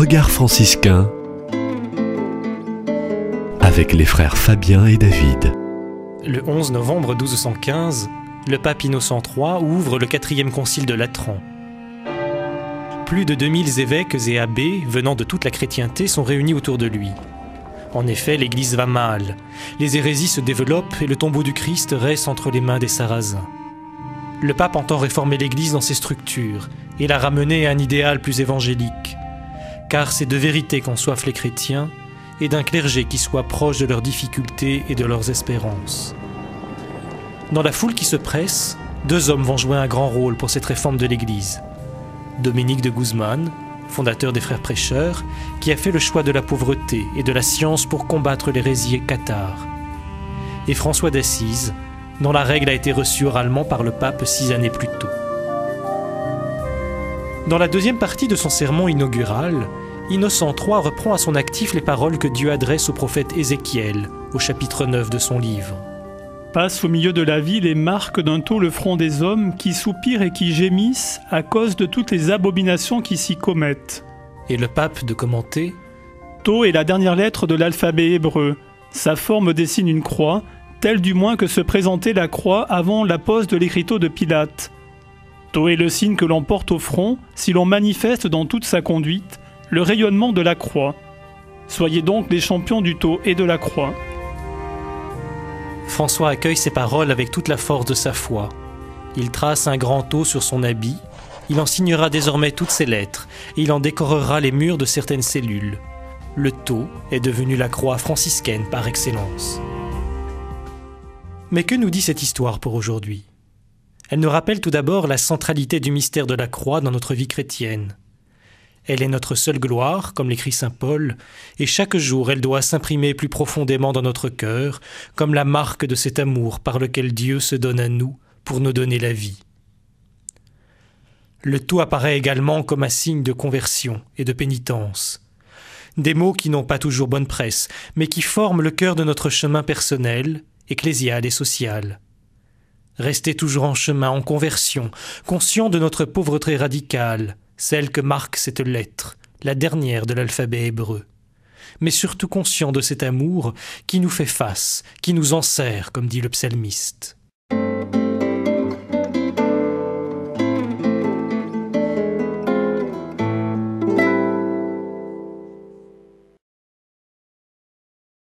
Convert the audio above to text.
Regard franciscain avec les frères Fabien et David. Le 11 novembre 1215, le pape Innocent III ouvre le 4e concile de Latran. Plus de 2000 évêques et abbés venant de toute la chrétienté sont réunis autour de lui. En effet, l'Église va mal, les hérésies se développent et le tombeau du Christ reste entre les mains des Sarrasins. Le pape entend réformer l'Église dans ses structures et la ramener à un idéal plus évangélique, car c'est de vérité qu'en soifent les chrétiens et d'un clergé qui soit proche de leurs difficultés et de leurs espérances. Dans la foule qui se presse, 2 hommes vont jouer un grand rôle pour cette réforme de l'Église. Dominique de Guzman, fondateur des Frères Prêcheurs, qui a fait le choix de la pauvreté et de la science pour combattre l'hérésie cathare. Et François d'Assise, dont la règle a été reçue oralement par le pape 6 années plus tôt. Dans la 2e partie de son sermon inaugural, Innocent III reprend à son actif les paroles que Dieu adresse au prophète Ézéchiel, au chapitre 9 de son livre. Passe au milieu de la ville et marque d'un taux le front des hommes qui soupirent et qui gémissent à cause de toutes les abominations qui s'y commettent. Et le pape de commenter : Tau est la dernière lettre de l'alphabet hébreu. Sa forme dessine une croix, telle du moins que se présentait la croix avant la pose de l'écriteau de Pilate. Tau est le signe que l'on porte au front si l'on manifeste dans toute sa conduite le rayonnement de la croix. Soyez donc les champions du tau et de la croix. François accueille ces paroles avec toute la force de sa foi. Il trace un grand tau sur son habit, il en signera désormais toutes ses lettres, et il en décorera les murs de certaines cellules. Le tau est devenu la croix franciscaine par excellence. Mais que nous dit cette histoire pour aujourd'hui ? Elle nous rappelle tout d'abord la centralité du mystère de la croix dans notre vie chrétienne. Elle est notre seule gloire, comme l'écrit saint Paul, et chaque jour elle doit s'imprimer plus profondément dans notre cœur, comme la marque de cet amour par lequel Dieu se donne à nous pour nous donner la vie. Le tau apparaît également comme un signe de conversion et de pénitence. Des mots qui n'ont pas toujours bonne presse, mais qui forment le cœur de notre chemin personnel, ecclésial et social. Rester toujours en chemin, en conversion, conscient de notre pauvreté radicale, celle que marque cette lettre, la dernière de l'alphabet hébreu, mais surtout conscient de cet amour qui nous fait face, qui nous enserre, comme dit le psalmiste.